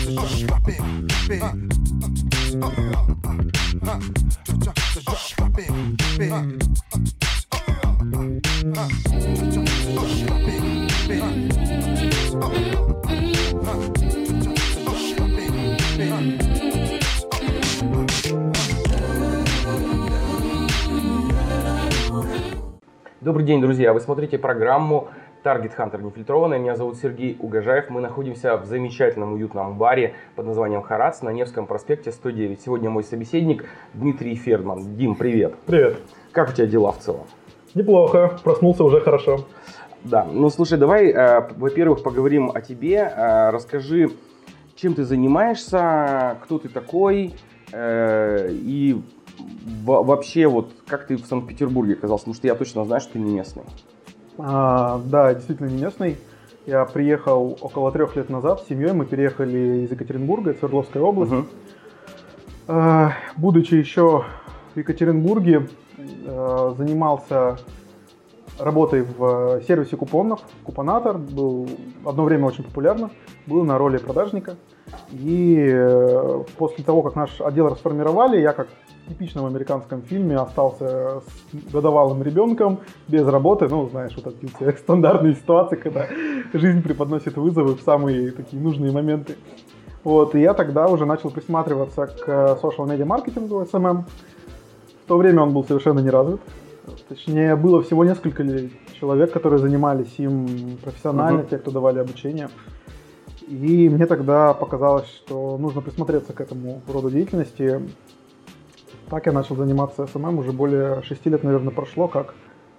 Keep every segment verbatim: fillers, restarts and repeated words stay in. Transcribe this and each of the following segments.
Добрый день, друзья! Вы смотрите программу Target Hunter Нефильтрованная. Меня зовут Сергей Угожаев. Мы находимся в замечательном уютном баре под названием Харатс на Невском проспекте сто девять. Сегодня мой собеседник Дмитрий Фердман. Дим, привет! Привет! Как у тебя дела в целом? Неплохо, проснулся уже хорошо. Да, ну слушай, давай, э, во-первых, поговорим о тебе. Э, расскажи, чем ты занимаешься, кто ты такой э, и в- вообще вот как ты в Санкт-Петербурге оказался, потому что я точно знаю, что ты не местный. А, да, действительно не местный. Я приехал около трех лет назад с семьей. Мы переехали из Екатеринбурга, из Свердловской области. Угу. А, будучи еще в Екатеринбурге, а, занимался работой в сервисе купонов. Купонатор был одно время очень популярно. Был на роли продажника. И э, после того, как наш отдел расформировали, я как в типичном американском фильме остался с годовалым ребенком, без работы. Ну, знаешь, вот эти все стандартные ситуации, когда жизнь преподносит вызовы в самые такие нужные моменты. Вот, и я тогда уже начал присматриваться к social media маркетингу, эс эм эм. В то время он был совершенно не развит. Точнее, было всего несколько человек, которые занимались им профессионально, uh-huh. те, кто давали обучение. И мне тогда показалось, что нужно присмотреться к этому роду деятельности. Так я начал заниматься эс эм эм, уже более шести лет, наверное, прошло, как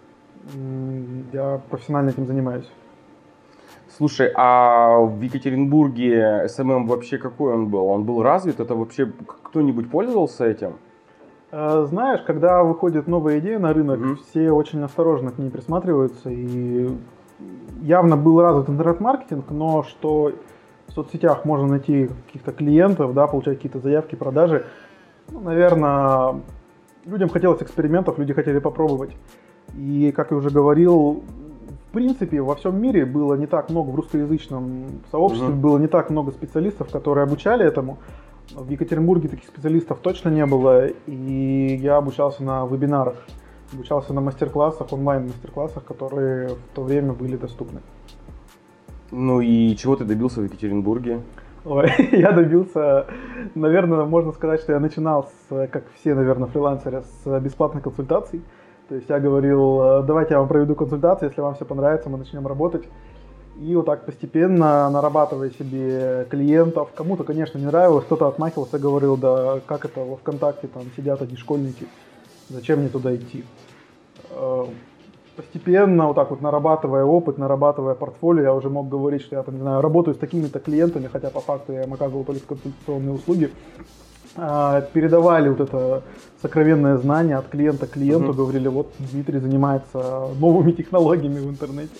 я профессионально этим занимаюсь. Слушай, а в Екатеринбурге эс эм эм вообще какой он был? Он был развит? Это вообще кто-нибудь пользовался этим? Знаешь, когда выходит новая идея на рынок, mm-hmm. все очень осторожно к ней присматриваются. И явно был развит интернет-маркетинг, но что в соцсетях можно найти каких-то клиентов, да, получать какие-то заявки, продажи. Ну, наверное, людям хотелось экспериментов, люди хотели попробовать. И, как я уже говорил, в принципе, во всем мире было не так много, в русскоязычном сообществе mm-hmm. было не так много специалистов, которые обучали этому. В Екатеринбурге таких специалистов точно не было, и я обучался на вебинарах, обучался на мастер-классах, онлайн-мастер-классах, которые в то время были доступны. Ну и чего ты добился в Екатеринбурге? Ой, я добился, наверное, можно сказать, что я начинал, с, как все, наверное, фрилансеры, с бесплатных консультаций. То есть я говорил, давайте я вам проведу консультацию, если вам все понравится, мы начнем работать. И вот так постепенно, нарабатывая себе клиентов, кому-то, конечно, не нравилось, кто-то отмахивался, говорил, да как это во ВКонтакте там сидят одни школьники, зачем мне туда идти. Постепенно, вот так вот нарабатывая опыт, нарабатывая портфолио, я уже мог говорить, что я там, не знаю, работаю с такими-то клиентами, хотя по факту я им оказывал только консультационные услуги. Передавали вот это сокровенное знание от клиента к клиенту, mm-hmm. говорили, вот Дмитрий занимается новыми технологиями в интернете.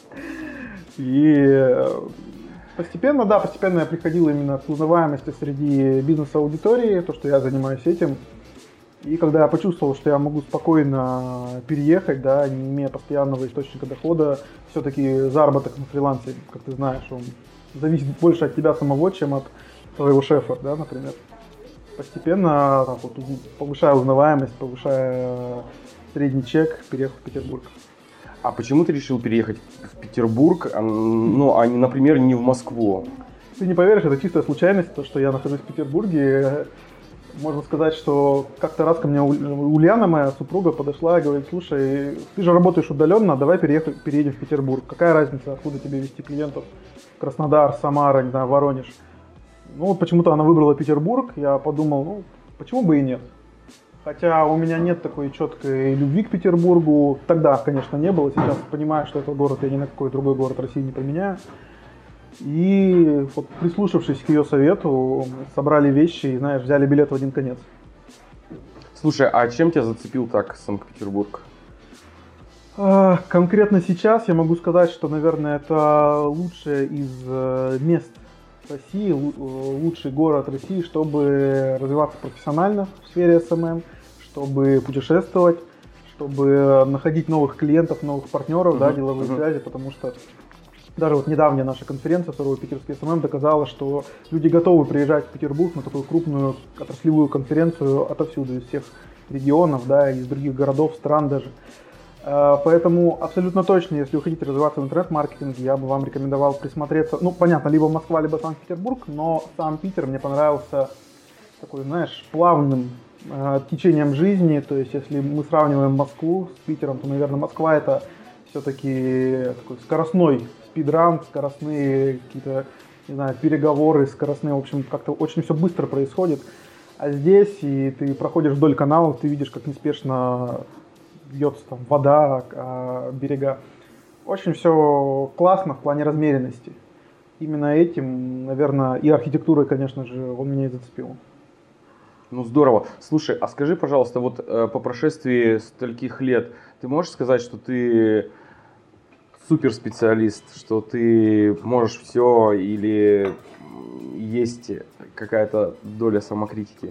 И постепенно, да, постепенно я приходил именно к узнаваемости среди бизнес-аудитории, то, что я занимаюсь этим. И когда я почувствовал, что я могу спокойно переехать, да, не имея постоянного источника дохода, все-таки заработок на фрилансе, как ты знаешь, он зависит больше от тебя самого, чем от твоего шефа, да, например. Постепенно так вот, повышая узнаваемость, повышая средний чек, переехал в Петербург. А почему ты решил переехать в Петербург, ну, а, например, не в Москву? Ты не поверишь, это чистая случайность, то, что я нахожусь в Петербурге. Можно сказать, что как-то раз ко мне Ульяна, моя супруга, подошла и говорит, слушай, ты же работаешь удаленно, давай переехали, переедем в Петербург. Какая разница, откуда тебе везти клиентов? Краснодар, Самара, не знаю, Воронеж. Ну вот почему-то она выбрала Петербург, я подумал, ну почему бы и нет. Хотя у меня нет такой четкой любви к Петербургу. Тогда, конечно, не было. Сейчас понимаю, что этот город я ни на какой другой город России не променяю. И вот, прислушавшись к ее совету, собрали вещи и, знаешь, взяли билет в один конец. Слушай, а чем тебя зацепил так Санкт-Петербург? А, конкретно сейчас я могу сказать, что, наверное, это лучшее из мест России, лучший город России, чтобы развиваться профессионально в сфере эс эм эм, чтобы путешествовать, чтобы находить новых клиентов, новых партнеров, uh-huh. да, деловые uh-huh. связи, потому что Даже вот недавняя наша конференция, второй питерский эс эм эм, доказала, что люди готовы приезжать в Петербург на такую крупную отраслевую конференцию отовсюду, из всех регионов, да, из других городов, стран даже. Поэтому абсолютно точно, если вы хотите развиваться в интернет-маркетинге, я бы вам рекомендовал присмотреться, ну, понятно, либо Москва, либо Санкт-Петербург, но сам Питер мне понравился такой, знаешь, плавным э, течением жизни. То есть, если мы сравниваем Москву с Питером, то, наверное, Москва это все-таки такой скоростной спидран, скоростные какие-то, не знаю, переговоры, скоростные, в общем, как-то очень все быстро происходит. А здесь, и ты проходишь вдоль каналов, ты видишь, как неспешно бьется там вода, а, берега. Очень все классно в плане размеренности. Именно этим, наверное, и архитектурой, конечно же, он меня и зацепил. Ну здорово. Слушай, а скажи, пожалуйста, вот э, по прошествии стольких лет, ты можешь сказать, что ты суперспециалист, что ты можешь все или есть какая-то доля самокритики?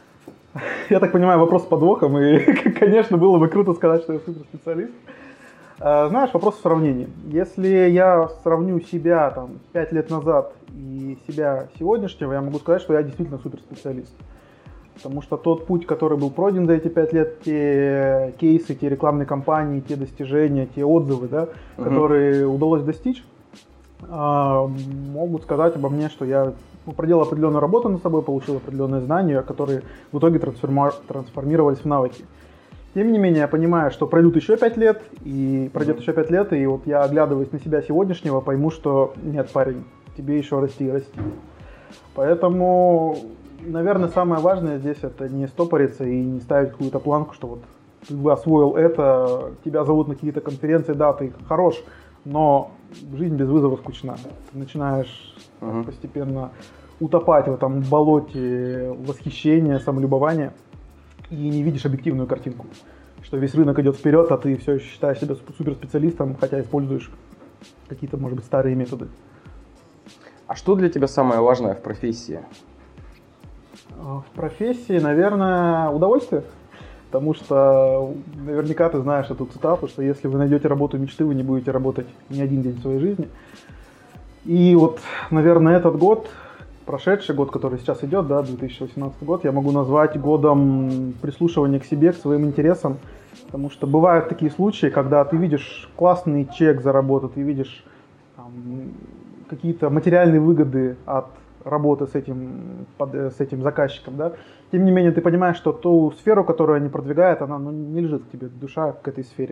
Я так понимаю, вопрос с подвохом, и, конечно, было бы круто сказать, что я суперспециалист. Знаешь, вопрос в сравнении. Если я сравню себя там пять лет назад и себя сегодняшнего, я могу сказать, что я действительно суперспециалист. Потому что тот путь, который был пройден за эти пять лет, те кейсы, те рекламные кампании, те достижения, те отзывы, да, uh-huh. которые удалось достичь, могут сказать обо мне, что я проделал определенную работу над собой, получил определенные знания, которые в итоге трансформировались в навыки. Тем не менее, я понимаю, что пройдут еще пять лет, и пройдет еще пять лет, и вот я, оглядываясь на себя сегодняшнего, пойму, что нет, парень, тебе еще расти и расти. Поэтому, наверное, самое важное здесь это не стопориться и не ставить какую-то планку, что вот ты освоил это, тебя зовут на какие-то конференции, да, ты хорош, но жизнь без вызова скучна. Ты начинаешь uh-huh. постепенно утопать в этом болоте восхищения, самолюбования и не видишь объективную картинку. Что весь рынок идет вперед, а ты все еще считаешь себя суперспециалистом, хотя используешь какие-то, может быть, старые методы. А что для тебя самое важное в профессии? В профессии, наверное, удовольствие. Потому что наверняка ты знаешь эту цитату, что если вы найдете работу мечты, вы не будете работать ни один день в своей жизни. И вот, наверное, этот год, прошедший год, который сейчас идет, да, две тысячи восемнадцатый год, я могу назвать годом прислушивания к себе, к своим интересам. Потому что бывают такие случаи, когда ты видишь классный чек за работу, ты видишь там, какие-то материальные выгоды от работы с этим, с этим заказчиком, да. Тем не менее, ты понимаешь, что ту сферу, которую они продвигают, она ну, не лежит к тебе, душа к этой сфере.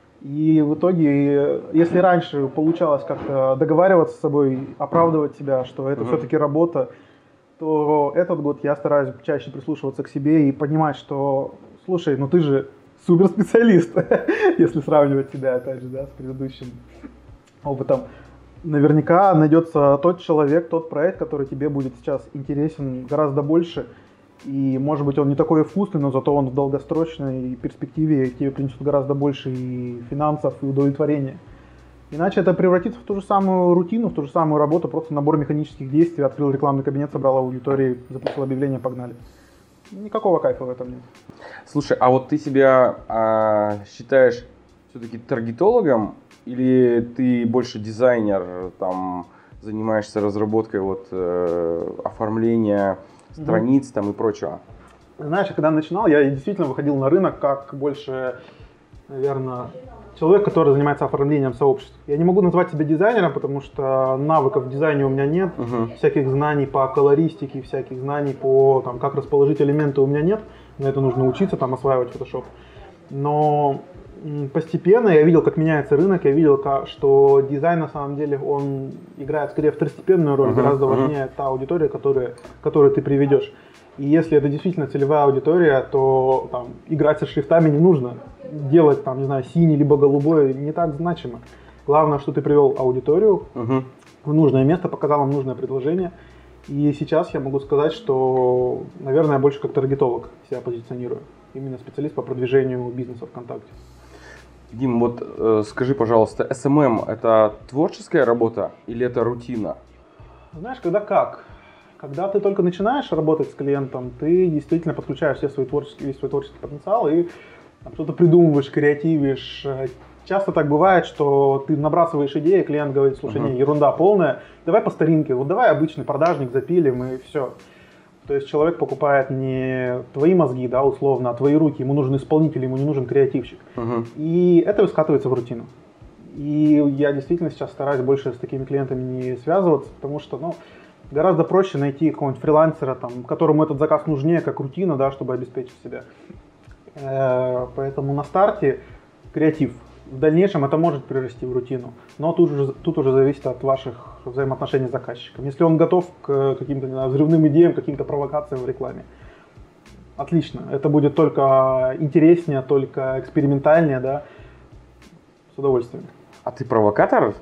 И в итоге, если раньше получалось как-то договариваться с собой, оправдывать себя, что это uh-huh. все-таки работа, то этот год я стараюсь чаще прислушиваться к себе и понимать, что, слушай, ну ты же суперспециалист, если сравнивать себя, опять же, да, с предыдущим опытом. Наверняка найдется тот человек, тот проект, который тебе будет сейчас интересен гораздо больше. И, может быть, он не такой вкусный, но зато он в долгосрочной перспективе тебе принесет гораздо больше и финансов, и удовлетворения. Иначе это превратится в ту же самую рутину, в ту же самую работу, просто набор механических действий. Открыл рекламный кабинет, собрал аудиторию, запустил объявление, погнали. Никакого кайфа в этом нет. Слушай, а вот ты себя а, считаешь все-таки таргетологом или ты больше дизайнер, там, занимаешься разработкой вот, э, оформления страниц там и прочего? Знаешь, когда начинал, я действительно выходил на рынок как больше, наверное, человек, который занимается оформлением сообществ. Я не могу назвать себя дизайнером, потому что навыков в дизайне у меня нет, uh-huh. всяких знаний по колористике, всяких знаний по там, как расположить элементы у меня нет. На это нужно учиться, там, осваивать Photoshop. Но постепенно я видел, как меняется рынок, я видел, как, что дизайн на самом деле он играет скорее второстепенную роль, uh-huh, гораздо uh-huh. важнее та аудитория, которая, которую ты приведешь. И если это действительно целевая аудитория, то там, играть со шрифтами не нужно. Делать там, не знаю, синий либо голубой не так значимо. Главное, что ты привел аудиторию uh-huh. в нужное место, показал им нужное предложение. И сейчас я могу сказать, что, наверное, я больше как таргетолог себя позиционирую. Именно специалист по продвижению бизнеса ВКонтакте. Дим, вот э, скажи, пожалуйста, эс эм эм это творческая работа или это рутина? Знаешь, когда как? Когда ты только начинаешь работать с клиентом, ты действительно подключаешь все свои творческие, весь свой творческий потенциал и там, что-то придумываешь, креативишь, часто так бывает, что ты набрасываешь идеи, клиент говорит, слушай, uh-huh. не, ерунда полная, давай по старинке, вот давай обычный продажник запилим и все. То есть человек покупает не твои мозги, да, условно, а твои руки, ему нужен исполнитель, ему не нужен креативщик. Uh-huh. И это скатывается в рутину. И я действительно сейчас стараюсь больше с такими клиентами не связываться, потому что, ну, гораздо проще найти какого-нибудь фрилансера, там, которому этот заказ нужнее, как рутина, да, чтобы обеспечить себя. Э-э- поэтому на старте креатив. В дальнейшем это может перерасти в рутину, но тут уже, тут уже зависит от ваших взаимоотношений с заказчиком. Если он готов к каким-то, не знаю, взрывным идеям, каким-то провокациям в рекламе, отлично. Это будет только интереснее, только экспериментальнее, да, с удовольствием. А ты провокатор?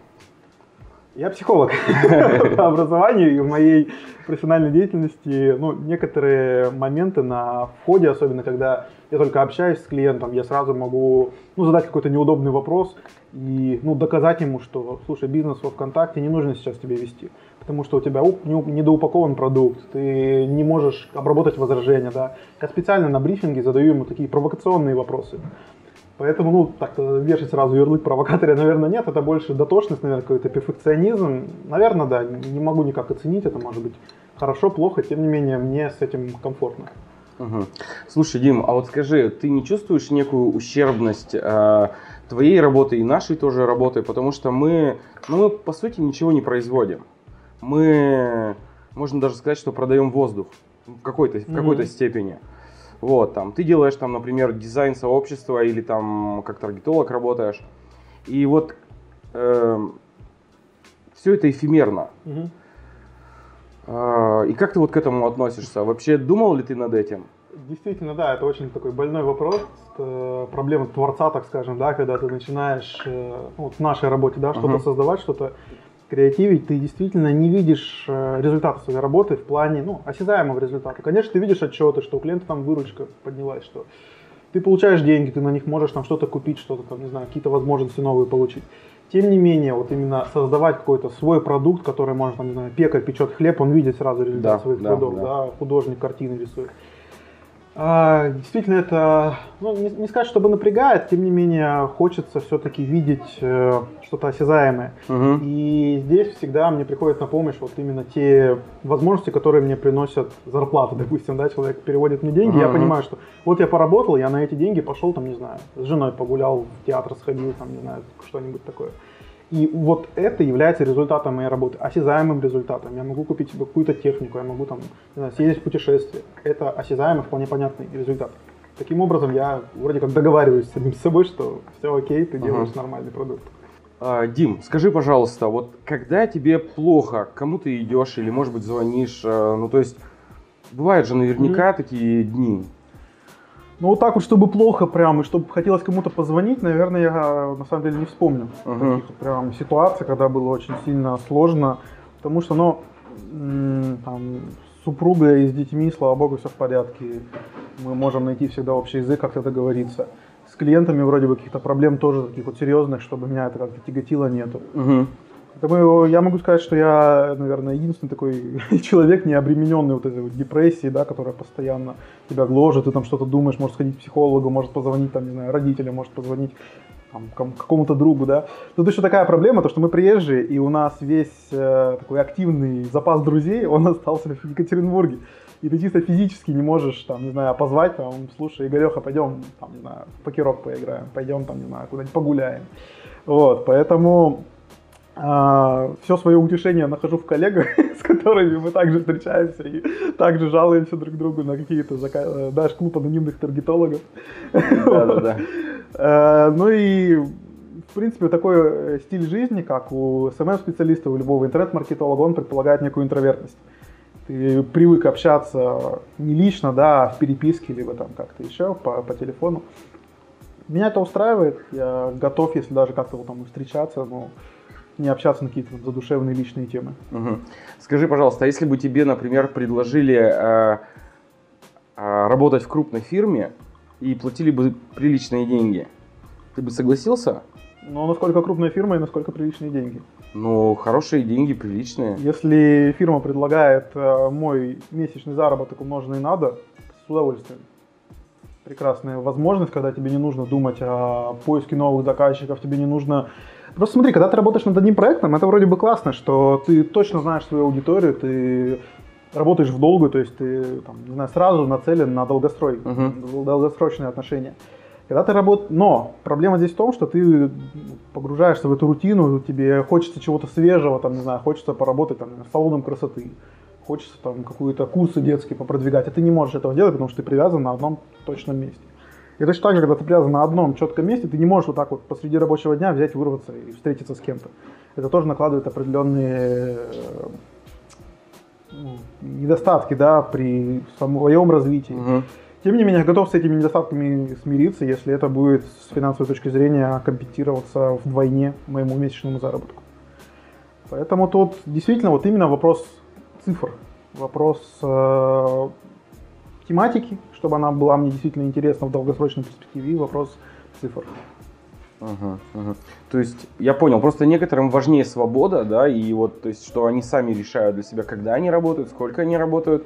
Я психолог по образованию, и в моей профессиональной деятельности, ну, некоторые моменты на входе, особенно когда я только общаюсь с клиентом, я сразу могу, ну, задать какой-то неудобный вопрос и, ну, доказать ему, что, слушай, бизнес во ВКонтакте не нужно сейчас тебе вести, потому что у тебя недоупакован продукт, ты не можешь обработать возражения, да. Я специально на брифинге задаю ему такие провокационные вопросы. Поэтому, ну, так вешать сразу ярлык провокатора, наверное, нет. Это больше дотошность, наверное, какой-то перфекционизм. Наверное, да, не могу никак оценить. Это может быть хорошо, плохо. Тем не менее, мне с этим комфортно. Угу. Слушай, Дим, а вот скажи, ты не чувствуешь некую ущербность э, твоей работы и нашей тоже работы? Потому что мы, ну, мы, по сути, ничего не производим. Мы, можно даже сказать, что продаем воздух в какой-то, в какой-то mm-hmm. степени. Вот, там, ты делаешь, там, например, дизайн сообщества или там как таргетолог работаешь, и вот э, все это эфемерно. Угу. Э, и как ты вот к этому относишься? Вообще думал ли ты над этим? Действительно, да, это очень такой больной вопрос, проблема творца, так скажем, да, когда ты начинаешь, ну, вот в нашей работе, да, что-то uh-huh. создавать, что-то креативить, ты действительно не видишь результата своей работы в плане, ну, осязаемого результата. Конечно, ты видишь отчеты, что у клиента там выручка поднялась, что ты получаешь деньги, ты на них можешь там что-то купить, что-то там, не знаю, какие-то возможности новые получить. Тем не менее, вот именно создавать какой-то свой продукт, который может, там, не знаю, пекарь печет хлеб, он видит сразу результат да, своих да, трудов, да. Да, художник картины рисует. А, действительно, это, ну, не, не сказать, чтобы напрягает, тем не менее, хочется все-таки видеть э, что-то осязаемое. Угу. И здесь всегда мне приходит на помощь вот именно те возможности, которые мне приносят зарплату. Допустим, да, человек переводит мне деньги, угу. я понимаю, что вот я поработал, я на эти деньги пошел, там, не знаю, с женой погулял, в театр сходил, там, не знаю, что-нибудь такое. И вот это является результатом моей работы, осязаемым результатом. Я могу купить себе какую-то технику, я могу там, не знаю, съездить в путешествие. Это осязаемый, вполне понятный результат. Таким образом, я вроде как договариваюсь с самим собой, что все окей, ты делаешь uh-huh. нормальный продукт. А, Дим, скажи, пожалуйста, вот когда тебе плохо, к кому ты идешь или, может быть, звонишь, ну то есть, бывают же наверняка mm-hmm. такие дни. Ну вот так вот, чтобы плохо прям, и чтобы хотелось кому-то позвонить, наверное, я на самом деле не вспомню uh-huh. таких вот прям ситуаций, когда было очень сильно сложно, потому что, ну, там, с супругой и с детьми, слава богу, все в порядке, мы можем найти всегда общий язык, как это говорится. С клиентами вроде бы каких-то проблем тоже таких вот серьезных, чтобы меня это как-то тяготило, нету. Uh-huh. Поэтому я могу сказать, что я, наверное, единственный такой человек, не обремененный вот этой вот депрессией, да, которая постоянно тебя гложет, ты там что-то думаешь, может сходить к психологу, может позвонить там, не знаю, родителям, может позвонить там, какому-то другу, да. Тут еще такая проблема, то что мы приезжие, и у нас весь э, такой активный запас друзей, он остался в Екатеринбурге. И ты чисто физически не можешь, там, не знаю, позвать, там, слушай, Игореха, пойдем, там, не знаю, в покерок поиграем, пойдем, там, не знаю, куда-нибудь погуляем. Вот, поэтому... Uh, все свое утешение нахожу в коллегах, с которыми мы также встречаемся и также жалуемся друг другу на какие-то зака... даже клуб анонимных таргетологов. Да-да-да. uh, ну и, в принципе, такой стиль жизни, как у эс эм эм-специалиста, у любого интернет-маркетолога, он предполагает некую интровертность. Ты привык общаться не лично, да, а в переписке, либо там как-то еще по, по телефону. Меня это устраивает, я готов, если даже как-то вот там встречаться, но не общаться на какие-то задушевные личные темы. Угу. Скажи, пожалуйста, а если бы тебе, например, предложили э, э, работать в крупной фирме и платили бы приличные деньги, ты бы согласился? Ну, насколько крупная фирма и насколько приличные деньги? Ну, хорошие деньги, приличные. Если фирма предлагает э, мой месячный заработок умноженный на до, с удовольствием. прекрасная возможность, когда тебе не нужно думать о поиске новых заказчиков, тебе не нужно... Просто смотри, когда ты работаешь над одним проектом, это вроде бы классно, что ты точно знаешь свою аудиторию, ты работаешь в долгую, то есть ты, там, не знаю, сразу нацелен на долгострой, uh-huh. долгосрочные отношения. Когда ты работаешь... Но проблема здесь в том, что ты погружаешься в эту рутину, тебе хочется чего-то свежего, там, не знаю, хочется поработать там, салоном красоты, хочется там какие-то курсы детские попродвигать, а ты не можешь этого делать, потому что ты привязан на одном точном месте. И точно так же, когда ты привязан на одном четком месте, ты не можешь вот так вот посреди рабочего дня взять, вырваться и встретиться с кем-то. Это тоже накладывает определенные ну, недостатки, да, при своем развитии. Uh-huh. Тем не менее, я готов с этими недостатками смириться, если это будет с финансовой точки зрения компенсироваться вдвойне моему месячному заработку. Поэтому тут действительно вот именно вопрос цифр, вопрос э, тематики, чтобы она была мне действительно интересна в долгосрочной перспективе, и вопрос цифр. Угу, угу. То есть я понял, просто некоторым важнее свобода, да, и вот, то есть, что они сами решают для себя, когда они работают, сколько они работают,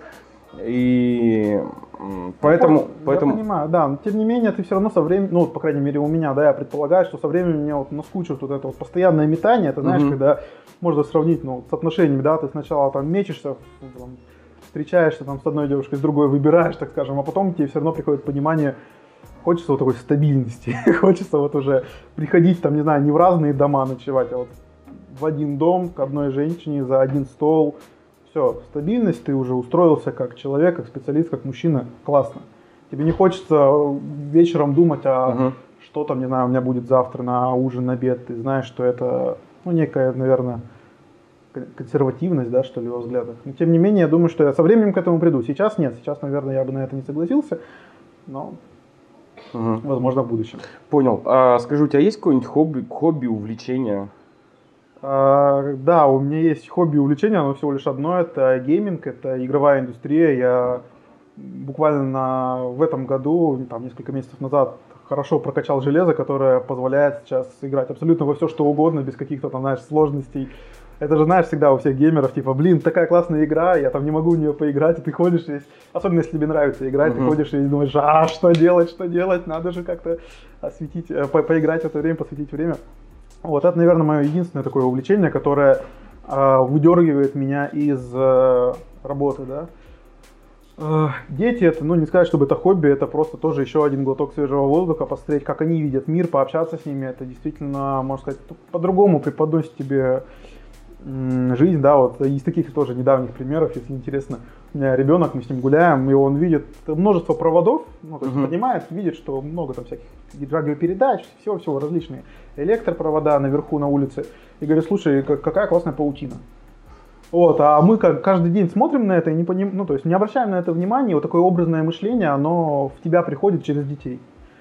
и поэтому... Я поэтому... понимаю, да, но тем не менее ты все равно со временем, ну, по крайней мере у меня, да, я предполагаю, что со временем мне вот наскучит вот это вот постоянное метание, это, знаешь, угу. когда можно сравнить, ну, с отношениями, да, ты сначала там мечешься, там, встречаешься там с одной девушкой, с другой выбираешь, так скажем, а потом тебе все равно приходит понимание, хочется вот такой стабильности, хочется вот уже приходить там, не знаю, не в разные дома ночевать, а вот в один дом к одной женщине за один стол. Все, стабильность, ты уже устроился как человек, как специалист, как мужчина, классно. Тебе не хочется вечером думать, а uh-huh. что там, не знаю, у меня будет завтра на ужин, на обед. Ты знаешь, что это, ну, некая, наверное, консервативность, да, что ли, во взглядах. Но тем не менее, я думаю, что я со временем к этому приду. Сейчас нет, сейчас, наверное, я бы на это не согласился, но, uh-huh. возможно, в будущем. Понял. А скажи, у тебя есть какое-нибудь хобби, хобби, увлечение? Uh, да, у меня есть хобби и увлечение, оно всего лишь одно, это гейминг, это игровая индустрия. Я буквально на, в этом году, там, несколько месяцев назад, хорошо прокачал железо, которое позволяет сейчас играть абсолютно во все, что угодно, без каких-то там, знаешь, сложностей. Это же, знаешь, всегда у всех геймеров, типа, блин, такая классная игра, я там не могу в нее поиграть, и ты ходишь весь, особенно если тебе нравится играть, uh-huh. ты ходишь и думаешь, а что делать, что делать, надо же как-то осветить, по- поиграть в это время, посвятить время. Вот это, наверное, мое единственное такое увлечение, которое э, выдергивает меня из э, работы, да. Э, дети, это, ну, не сказать, чтобы это хобби, это просто тоже еще один глоток свежего воздуха, посмотреть, как они видят мир, пообщаться с ними, это действительно, можно сказать, по-другому преподносит тебе м, жизнь, да, вот из таких тоже недавних примеров, если интересно. У меня ребенок, мы с ним гуляем, и он видит множество проводов, ну, то есть uh-huh. поднимает, видит, что много там всяких радиопередач, всего-всего различные электропровода наверху на улице. И говорит, слушай, какая классная паутина. Вот, а мы как каждый день смотрим на это и не поним... ну, то есть не обращаем на это внимания, вот такое образное мышление, оно в тебя приходит через детей.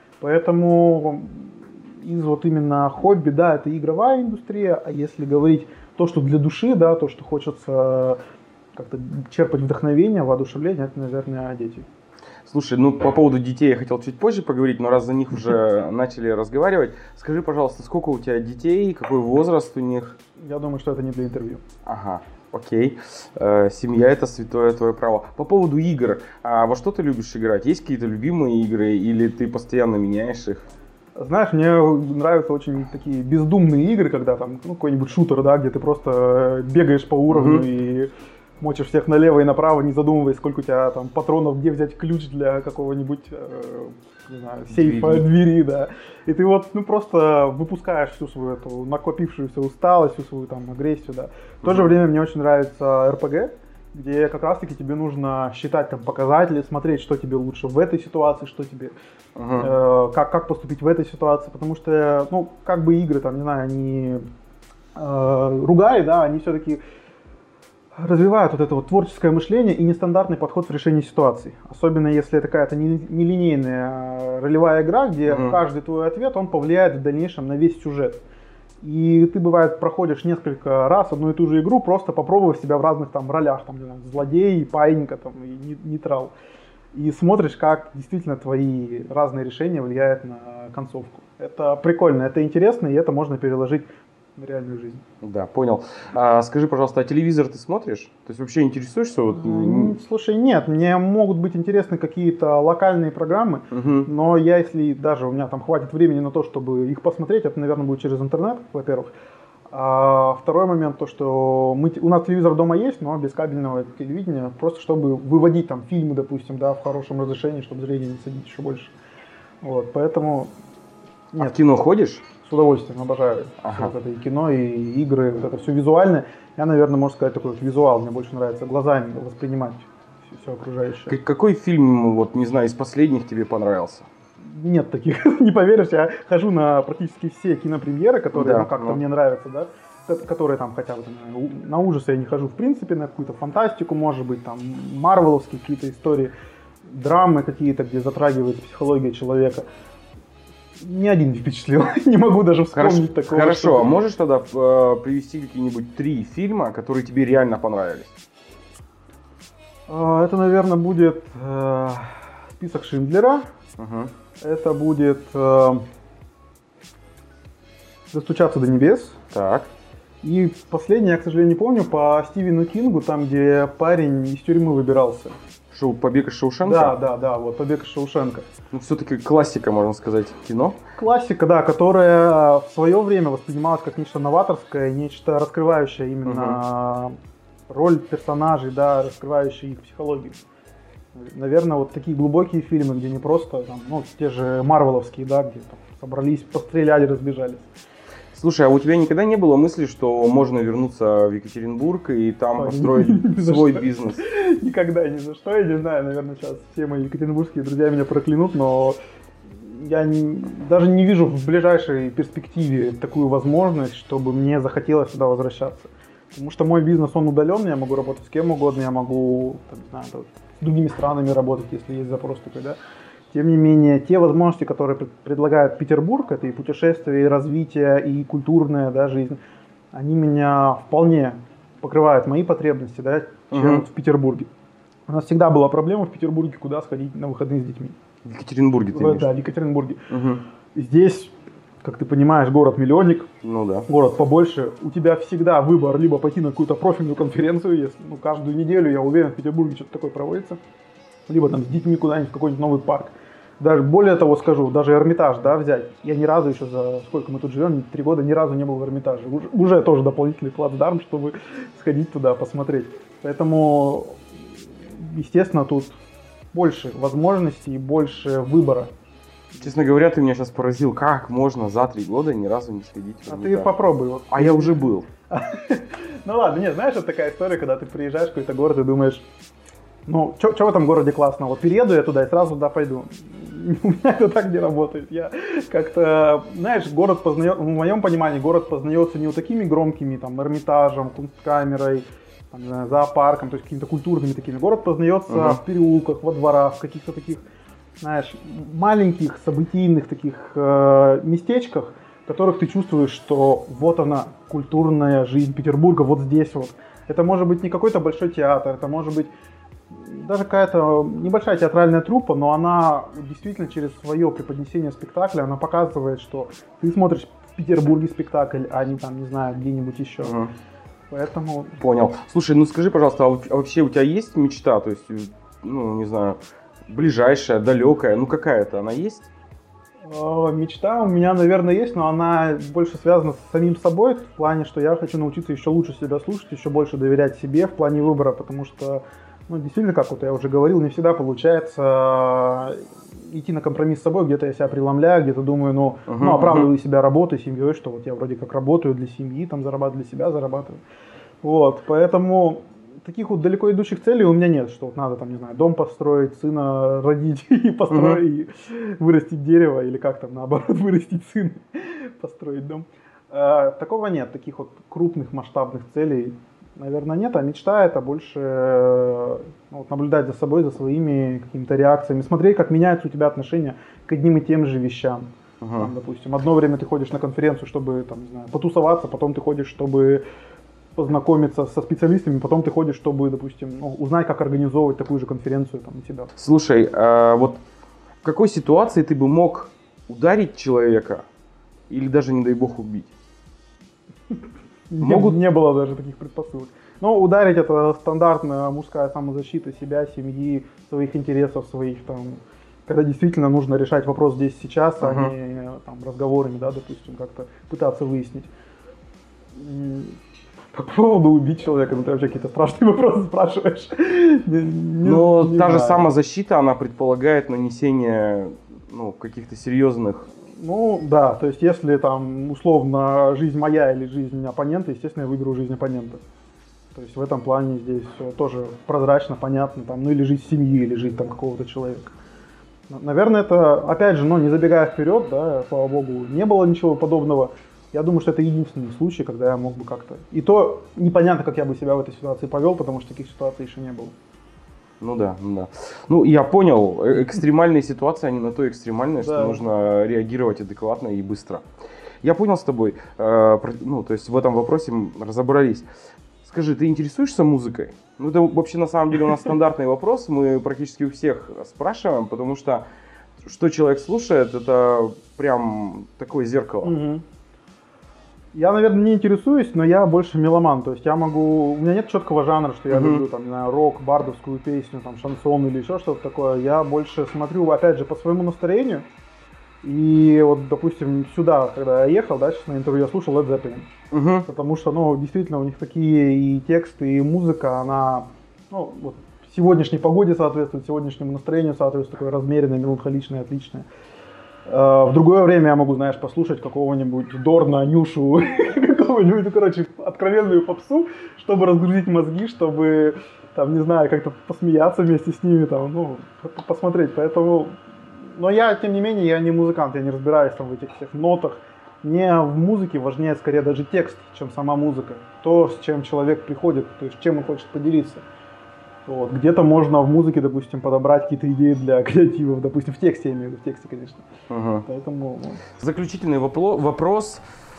Поэтому из вот именно хобби, да, это игровая индустрия, а если говорить то, что для души, да, то, что хочется как-то черпать вдохновение, воодушевление, это, наверное, дети. Слушай, ну по поводу детей я хотел чуть позже поговорить, но раз за них уже начали разговаривать, скажи, пожалуйста, сколько у тебя детей, какой возраст у них? Я думаю, что это не для интервью. Ага, окей. Э, семья — это святое твое право. По поводу игр, а во что ты любишь играть? Есть какие-то любимые игры или ты постоянно меняешь их? Знаешь, мне нравятся очень такие бездумные игры, когда там ну, какой-нибудь шутер, да, где ты просто бегаешь по уровню uh-huh. и мочишь всех налево и направо, не задумываясь, сколько у тебя там патронов, где взять ключ для какого-нибудь, э, не знаю, сейфа, двери. двери, да. И ты вот, ну, просто выпускаешь всю свою эту накопившуюся усталость, всю свою там агрессию, да. В то же время мне очень нравится эр пи джи, где как раз-таки тебе нужно считать там показатели, смотреть, что тебе лучше в этой ситуации, что тебе, uh-huh. э, как, как поступить в этой ситуации, потому что, ну, как бы игры там, не знаю, они э, ругают, да, они все-таки развивают вот это вот творческое мышление и нестандартный подход в решении ситуаций. Особенно если это какая-то нелинейная ролевая игра, где uh-huh. каждый твой ответ, он повлияет в дальнейшем на весь сюжет. И ты, бывает, проходишь несколько раз одну и ту же игру, просто попробовав себя в разных там ролях, там, злодей, паинька, там, и нейтрал. И смотришь, как действительно твои разные решения влияют на концовку. Это прикольно, это интересно, и это можно переложить на реальную жизнь. Да, понял. А, скажи, пожалуйста, а телевизор ты смотришь? То есть вообще интересуешься? Вот... Слушай, нет, мне могут быть интересны какие-то локальные программы, угу. но я, если даже у меня там хватит времени на то, чтобы их посмотреть, это, наверное, будет через интернет, во-первых. А второй момент, то, что мы, у нас телевизор дома есть, но без кабельного телевидения, просто чтобы выводить там фильмы, допустим, да, в хорошем разрешении, чтобы зрение не садить еще больше. Вот, поэтому... Нет. А в кино ходишь? С удовольствием, обожаю. Ага. Вот это и кино, и игры, вот это все визуальное. Я, наверное, можно сказать, такой вот визуал. Мне больше нравится глазами воспринимать все, все окружающее. Какой фильм, вот не знаю, из последних тебе понравился? Нет таких, не поверишь, я хожу на практически все кинопремьеры, которые, да, ну, как-то ну. мне нравятся, да, которые там хотя бы там, на ужасы я не хожу в принципе, на какую-то фантастику, может быть, там, марвеловские какие-то истории, драмы какие-то, где затрагивается психология человека. Ни один не впечатлил, не могу даже вспомнить Хорошо, такого. Хорошо, а можешь тогда э, привести какие-нибудь три фильма, которые тебе реально понравились? Это, наверное, будет э, «Список Шиндлера». Угу. Это будет э, «Достучаться до небес». Так. И последний, я, к сожалению, не помню, по Стивену Кингу, там, где парень из тюрьмы выбирался. Шоу «Побег из Шоушенка»? Да, да, да, вот «Побег из Шоушенка». Ну, все-таки классика, можно сказать, кино. Классика, да, которая в свое время воспринималась как нечто новаторское, нечто раскрывающее именно угу. роль персонажей, да, раскрывающие их психологию. Наверное, вот такие глубокие фильмы, где не просто, там, ну, те же марвеловские, да, где там собрались, постреляли, разбежались. Слушай, а у тебя никогда не было мысли, что можно вернуться в Екатеринбург и там Ой, построить ни, свой ни бизнес? Никогда, ни за что. Я не знаю, наверное, сейчас все мои екатеринбургские друзья меня проклянут, но я не, даже не вижу в ближайшей перспективе такую возможность, чтобы мне захотелось сюда возвращаться. Потому что мой бизнес, он удаленный, я могу работать с кем угодно, я могу, там, не знаю, с другими странами работать, если есть запрос такой, да. Тем не менее, те возможности, которые предлагает Петербург, это и путешествие, и развитие, и культурная, да, жизнь, они меня вполне покрывают мои потребности, да, чем угу. в Петербурге. У нас всегда была проблема в Петербурге, куда сходить на выходные с детьми. В Екатеринбурге ты в, Да, в Екатеринбурге. Угу. Здесь, как ты понимаешь, город-миллионник, ну, да. город побольше. У тебя всегда выбор либо пойти на какую-то профильную конференцию, если ну, каждую неделю, я уверен, в Петербурге что-то такое проводится, либо там с детьми куда-нибудь в какой-нибудь новый парк. Даже более того скажу, даже Эрмитаж, да, взять. Я ни разу еще за сколько мы тут живем, три года, ни разу не был в Эрмитаже. Уже, уже тоже дополнительный плацдарм, чтобы сходить туда, посмотреть. Поэтому, естественно, тут больше возможностей и больше выбора. Честно говоря, ты меня сейчас поразил, как можно за три года ни разу не сходить в Эрмитаж. А ты попробуй. А я уже был. Ну ладно, нет, знаешь, это такая история, когда ты приезжаешь в какой-то город и думаешь, ну, что в этом городе классно? Вот перееду я туда и сразу туда пойду. У меня это так не работает. Я как-то, знаешь, город познается, в моем понимании, город познается не вот такими громкими, там, Эрмитажем, Кунсткамерой, там, не знаю, зоопарком, то есть какими-то культурными такими. Город познается uh-huh. в переулках, во дворах, в каких-то таких, знаешь, маленьких событийных таких э, местечках, в которых ты чувствуешь, что вот она, культурная жизнь Петербурга, вот здесь вот. Это может быть не какой-то большой театр, это может быть даже какая-то небольшая театральная труппа, но она действительно через свое преподнесение спектакля, она показывает, что ты смотришь в Петербурге спектакль, а не там, не знаю, где-нибудь еще. Угу. Поэтому... Понял. Слушай, ну скажи, пожалуйста, а вообще у тебя есть мечта, то есть, ну, не знаю, ближайшая, далекая, ну какая-то она есть? Мечта у меня, наверное, есть, но она больше связана с самим собой, в плане, что я хочу научиться еще лучше себя слушать, еще больше доверять себе в плане выбора, потому что ну, действительно, как вот я уже говорил, не всегда получается идти на компромисс с собой, где-то я себя преломляю, где-то думаю, ну, uh-huh, ну оправдываю uh-huh. себя работой, семьей, что вот я вроде как работаю для семьи, там зарабатываю для себя, зарабатываю. Вот, поэтому таких вот далеко идущих целей у меня нет, что вот надо там, не знаю, дом построить, сына родить и построить, uh-huh. и вырастить дерево, или как там, наоборот, вырастить сына, построить дом. А, такого нет, таких вот крупных масштабных целей. Наверное, нет, а мечта это больше ну, вот, наблюдать за собой, за своими какими-то реакциями, смотреть, как меняются у тебя отношения к одним и тем же вещам. Uh-huh. Там, допустим, одно время ты ходишь на конференцию, чтобы там, не знаю, потусоваться, потом ты ходишь, чтобы познакомиться со специалистами, потом ты ходишь, чтобы, допустим, ну, узнать, как организовывать такую же конференцию там, у тебя. Слушай, а вот в какой ситуации ты бы мог ударить человека или даже, не дай бог, убить? Могут... Не, не было даже таких предпосылок. Но ударить — это стандартная мужская самозащита себя, семьи, своих интересов, своих там, когда действительно нужно решать вопрос здесь сейчас, uh-huh. а не там, разговорами, да, допустим, как-то пытаться выяснить. По поводу убить человека, ну ты вообще какие-то страшные вопросы спрашиваешь. Но та же самозащита, она предполагает нанесение ну, каких-то серьезных... Ну да, то есть если там условно жизнь моя или жизнь оппонента, естественно, я выберу жизнь оппонента. То есть в этом плане здесь тоже прозрачно, понятно, там, ну или жизнь семьи, или жизнь там какого-то человека. Наверное, это, опять же, ну не забегая вперед, да, слава богу, не было ничего подобного. Я думаю, что это единственный случай, когда я мог бы как-то... И то непонятно, как я бы себя в этой ситуации повел, потому что таких ситуаций еще не было. Ну да, ну да. Ну я понял, экстремальные ситуации, они на то экстремальные, что да. нужно реагировать адекватно и быстро. Я понял с тобой, э, ну то есть в этом вопросе разобрались. Скажи, ты интересуешься музыкой? Ну это вообще на самом деле у нас стандартный вопрос, мы практически у всех спрашиваем, потому что что человек слушает, это прям такое зеркало. Угу. Я, наверное, не интересуюсь, но я больше меломан, то есть я могу, у меня нет четкого жанра, что я uh-huh. люблю там, не знаю, рок, бардовскую песню, там, шансон или еще что-то такое. Я больше смотрю, опять же, по своему настроению. И вот, допустим, сюда, когда я ехал, да, сейчас на интервью, я слушал Led Zeppelin. Uh-huh. Потому что, ну, действительно, у них такие и тексты, и музыка, она, ну, вот, сегодняшней погоде соответствует, сегодняшнему настроению соответствует, такое размеренное, меланхоличное, отличное. В другое время я могу, знаешь, послушать какого-нибудь Дорна, Нюшу, какого-нибудь, ну, короче, откровенную попсу, чтобы разгрузить мозги, чтобы, там, не знаю, как-то посмеяться вместе с ними, там, ну, посмотреть. Поэтому, но я, тем не менее, я не музыкант, я не разбираюсь там в этих всех нотах. Мне в музыке важнее скорее даже текст, чем сама музыка. То, с чем человек приходит, то есть чем он хочет поделиться. Вот. Где-то можно в музыке, допустим, подобрать какие-то идеи для креативов, допустим, в тексте, я имею в виду, в тексте, конечно. Угу. Поэтому... Заключительный вопрос.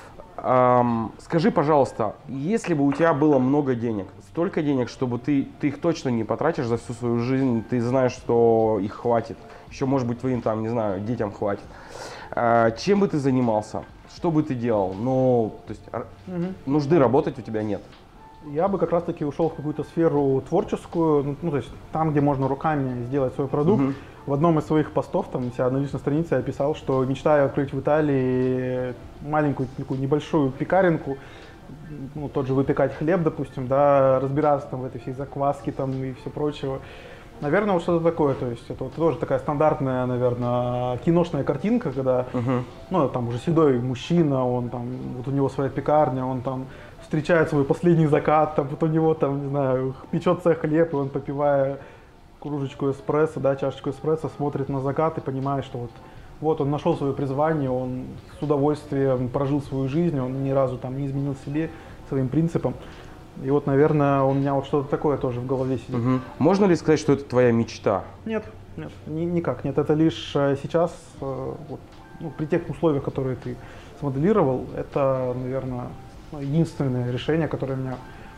Эм, скажи, пожалуйста, если бы у тебя было много денег, столько денег, чтобы ты, ты их точно не потратишь за всю свою жизнь, ты знаешь, что их хватит, еще, может быть, твоим, там, не знаю, детям хватит, э, чем бы ты занимался, что бы ты делал? Ну, то есть угу. нужды работать у тебя нет. Я бы как раз таки ушел в какую-то сферу творческую, ну, ну то есть там, где можно руками сделать свой продукт. Uh-huh. В одном из своих постов, там, у себя на личной странице я писал, что мечтаю открыть в Италии маленькую, такую небольшую пекаренку, ну, тот же выпекать хлеб, допустим, да, разбираться там в этой всей закваске там и все прочего. Наверное, вот что-то такое, то есть это вот тоже такая стандартная, наверное, киношная картинка, когда, uh-huh. ну, там уже седой мужчина, он там, вот у него своя пекарня, он там встречает свой последний закат, там вот у него там, не знаю, печется хлеб, и он, попивая кружечку эспрессо, да, чашечку эспрессо, смотрит на закат и понимает, что вот, вот он нашел свое призвание, он с удовольствием прожил свою жизнь, он ни разу там не изменил себе, своим принципам. И вот, наверное, у меня вот что-то такое тоже в голове сидит. Угу. Можно ли сказать, что это твоя мечта? Нет, нет, ни, никак нет. Это лишь сейчас, вот, ну, при тех условиях, которые ты смоделировал, это, наверное, единственное решение, которое у меня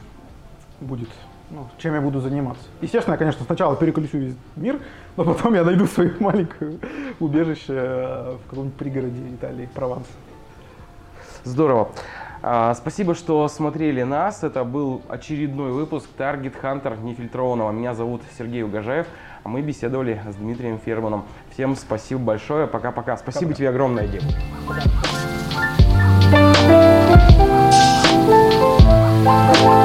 будет, ну, чем я буду заниматься. Естественно, я, конечно, сначала переключу весь мир, но потом я найду свое маленькое убежище в каком-нибудь пригороде Италии, Прованс. Здорово. Спасибо, что смотрели нас. Это был очередной выпуск Target Hunter нефильтрованного. Меня зовут Сергей Угожаев, а мы беседовали с Дмитрием Ферманом. Всем спасибо большое. Пока-пока. Спасибо Пока. тебе огромное, Дим. Пока.